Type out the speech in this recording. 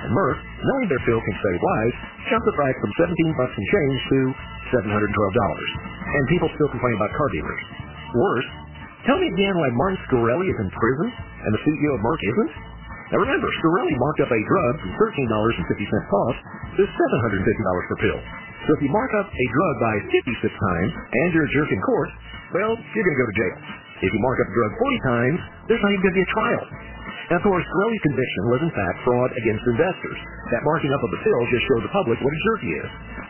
And Merck, knowing their pill can save lives, jumped the price from $17 and change to $712. And people still complain about car dealers. Worse, tell me again why Martin Shkreli is in prison and the CEO of Merck isn't? Now remember, Shkreli marked up a drug from $13.50 cost to $750 per pill. So if you mark up a drug by 56 times and you're a jerk in court, well, you're going to go to jail. If you mark up a drug 40 times, there's not even going to be a trial. Now, of course, Shkreli's conviction was in fact fraud against investors. That marking up of the pill just showed the public what a jerk he is.